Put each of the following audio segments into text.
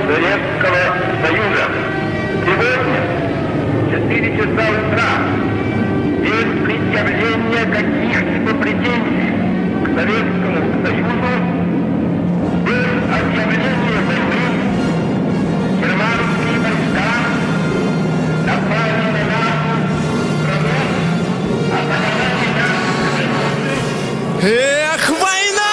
Советского Союза. Сегодня, в 4 часа утра, без предъявления каких-либо претензий к Советскому Союзу, без объявления войны, германские войска напали на нашу страну, а поражение наших революций. Эх, война!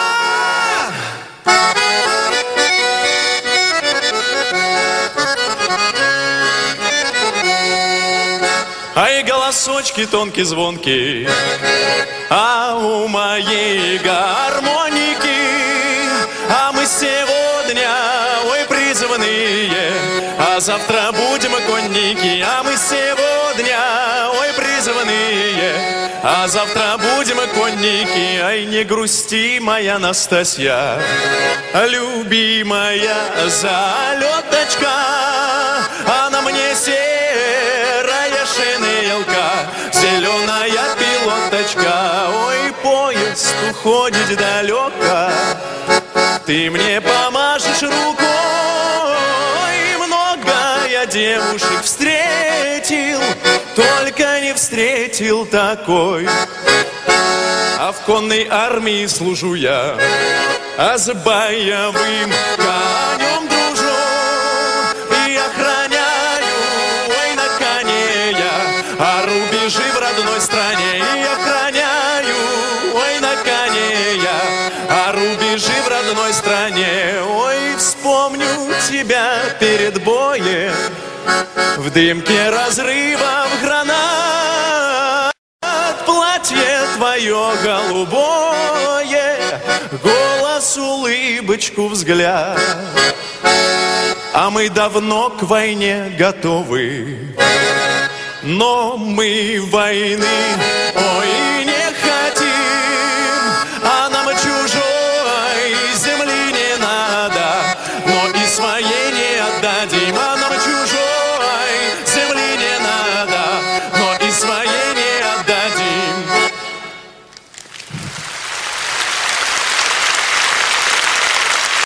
Ай, голосочки тонкие, звонкие, а у моей гармоники, а мы сегодня, ой, призванные, а завтра будем конники, а мы сегодня, ой, призванные, а завтра будем конники. Ай, не грусти, моя Настасья, любимая залеточка, а на мне серая шинелка, зеленая пилоточка. Ой, поезд уходит далеко, ты мне помашешь рукой. Много я девушек встретил, только не встретил такой. А в конной армии служу я, а с боевым конем дружу и охраняю, ой, на коне я, а рубежи в родной стране. И охраняю, ой, на коне я, а рубежи в родной стране. Ой, вспомню тебя перед боем, в дымке разрывов гранат, платье твое голубое, голос, улыбочку, взгляд. А мы давно к войне готовы, но мы войны, ой,